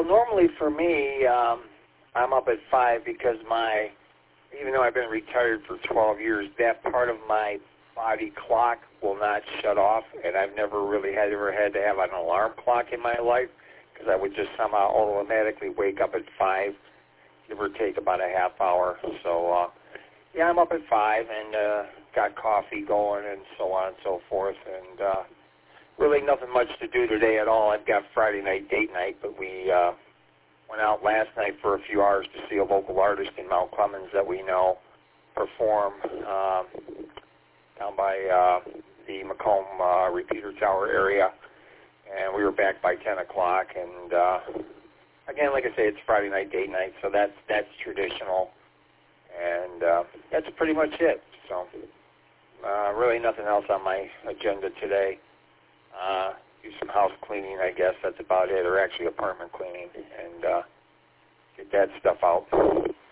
Well, normally for me, I'm up at 5 because even though I've been retired for 12 years, that part of my body clock will not shut off, and I've never really had to have an alarm clock in my life because I would just somehow automatically wake up at 5, give or take about a half hour. So, yeah, I'm up at 5 and got coffee going and so on and so forth, and really nothing much to do today at all. I've got Friday night date night, but we went out last night for a few hours to see a local artist in Mount Clemens that we know perform down by the Macomb Repeater Tower area, and we were back by 10 o'clock, and again, like I say, it's Friday night date night, so that's traditional, and that's pretty much it. So really nothing else on my agenda today. Do some house cleaning, I guess. That's about it, or actually apartment cleaning, and get that stuff out.